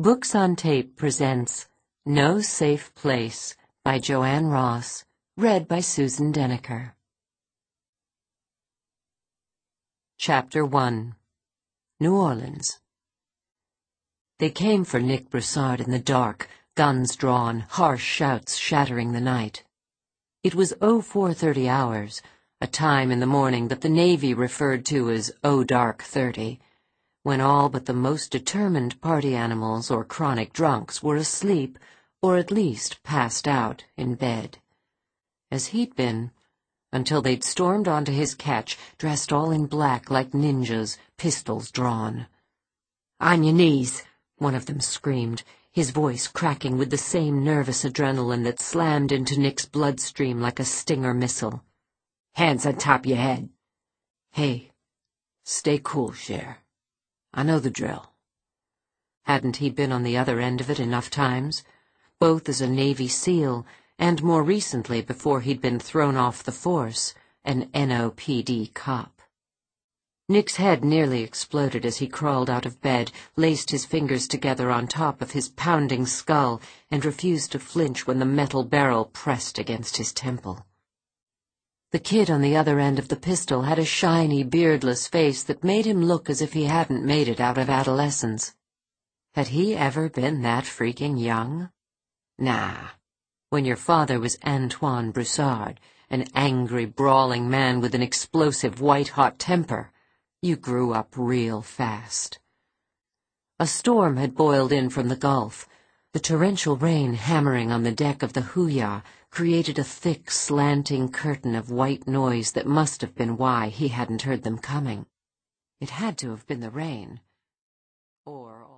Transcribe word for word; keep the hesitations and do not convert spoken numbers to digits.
Books on Tape presents No Safe Place by Joanne Ross, read by Susan Deniker. Chapter one. New Orleans. They came for Nick Broussard in the dark, guns drawn, harsh shouts shattering the night. It was oh four thirty hours, a time in the morning that the Navy referred to as oh dark thirty, when all but the most determined party animals or chronic drunks were asleep, or at least passed out in bed. As he'd been, until they'd stormed onto his catch, dressed all in black like ninjas, pistols drawn. "On your knees," one of them screamed, his voice cracking with the same nervous adrenaline that slammed into Nick's bloodstream like a Stinger missile. "Hands on top your head." "Hey, stay cool, Cher. I know the drill." Hadn't he been on the other end of it enough times, both as a Navy SEAL and more recently, before he'd been thrown off the force, an N O P D cop? Nick's head nearly exploded as he crawled out of bed, laced his fingers together on top of his pounding skull, and refused to flinch when the metal barrel pressed against his temple. The kid on the other end of the pistol had a shiny, beardless face that made him look as if he hadn't made it out of adolescence. Had he ever been that freaking young? Nah. When your father was Antoine Broussard, an angry, brawling man with an explosive, white-hot temper, you grew up real fast. A storm had boiled in from the Gulf. The torrential rain hammering on the deck of the Hooyah created a thick, slanting curtain of white noise that must have been why he hadn't heard them coming. It had to have been the rain. Or